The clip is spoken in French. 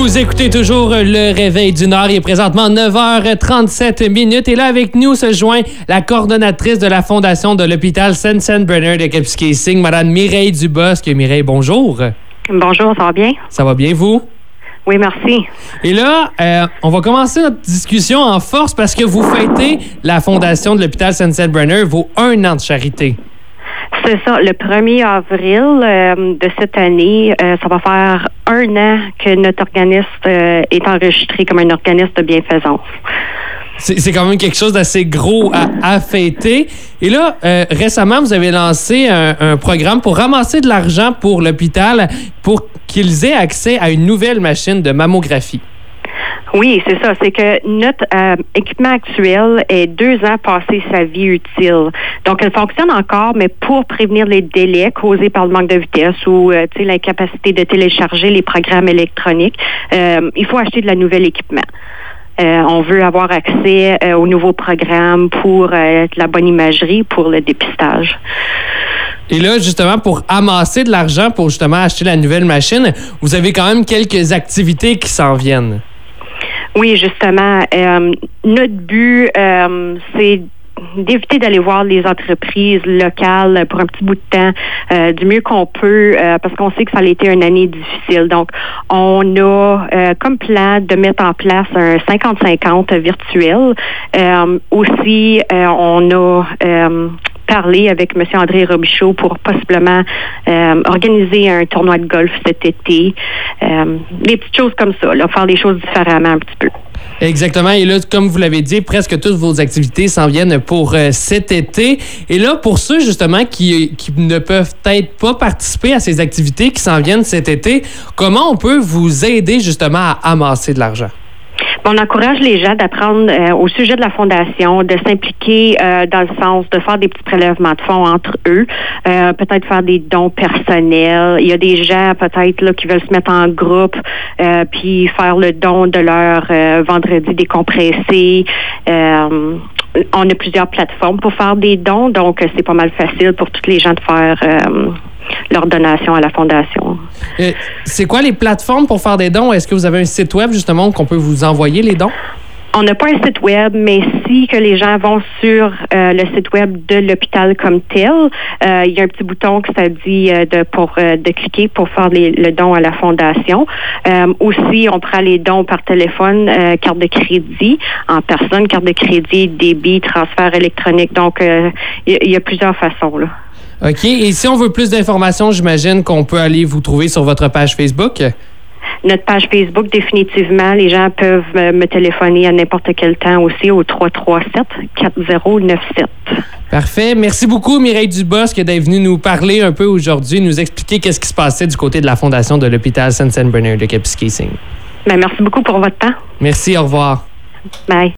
Vous écoutez toujours Le Réveil du Nord. Il est présentement 9h37 minutes. Et là, avec nous se joint la coordonnatrice de la Fondation de l'hôpital Sensenbrenner de Kapuskasing, Mme Mireille Dubosc. Mireille, bonjour. Bonjour, ça va bien? Ça va bien, vous? Oui, merci. Et là, on va commencer notre discussion en force parce que vous fêtez la Fondation de l'hôpital Sensenbrenner vos 1 an de charité. C'est ça, le 1er avril de cette année, ça va faire 1 an que notre organisme est enregistré comme un organisme de bienfaisance. C'est quand même quelque chose d'assez gros à fêter. Et là, récemment, vous avez lancé un programme pour ramasser de l'argent pour l'hôpital pour qu'ils aient accès à une nouvelle machine de mammographie. Oui, c'est ça. C'est que notre équipement actuel est 2 ans passé sa vie utile. Donc, elle fonctionne encore, mais pour prévenir les délais causés par le manque de vitesse ou l'incapacité de télécharger les programmes électroniques, il faut acheter de la nouvelle équipement. On veut avoir accès aux nouveaux programmes pour la bonne imagerie, pour le dépistage. Et là, justement, pour amasser de l'argent pour justement acheter la nouvelle machine, vous avez quand même quelques activités qui s'en viennent. Oui, justement. Notre but, c'est d'éviter d'aller voir les entreprises locales pour un petit bout de temps, du mieux qu'on peut, parce qu'on sait que ça a été une année difficile. Donc, on a comme plan de mettre en place un 50-50 virtuel. Aussi, on a parlé avec M. André Robichaud pour possiblement organiser un tournoi de golf cet été. Des petites choses comme ça, là, faire les choses différemment un petit peu. Exactement. Et là, comme vous l'avez dit, presque toutes vos activités s'en viennent pour cet été. Et là, pour ceux, justement, qui ne peuvent peut-être pas participer à ces activités qui s'en viennent cet été, comment on peut vous aider, justement, à amasser de l'argent? On encourage les gens d'apprendre au sujet de la Fondation, de s'impliquer dans le sens de faire des petits prélèvements de fonds entre eux, peut-être faire des dons personnels. Il y a des gens peut-être là qui veulent se mettre en groupe puis faire le don de leur vendredi décompressé. On a plusieurs plateformes pour faire des dons, donc c'est pas mal facile pour tous les gens de faire leur donation à la Fondation. C'est quoi les plateformes pour faire des dons? Est-ce que vous avez un site web, justement, qu'on peut vous envoyer les dons? On n'a pas un site web, mais si que les gens vont sur le site web de l'hôpital comme tel, il y a un petit bouton que ça dit de cliquer pour faire le don à la Fondation. Aussi, on prend les dons par téléphone, carte de crédit, en personne, carte de crédit, débit, transfert électronique. Donc, il y a plusieurs façons, là. OK. Et si on veut plus d'informations, j'imagine qu'on peut aller vous trouver sur votre page Facebook? Notre page Facebook, définitivement. Les gens peuvent me téléphoner à n'importe quel temps aussi au 337-4097. Parfait. Merci beaucoup, Mireille Dubosc, d'être venue nous parler un peu aujourd'hui, nous expliquer qu'est-ce qui se passait du côté de la Fondation de l'hôpital Sensenbrenner de Kapuskasing. Merci beaucoup pour votre temps. Merci. Au revoir. Bye.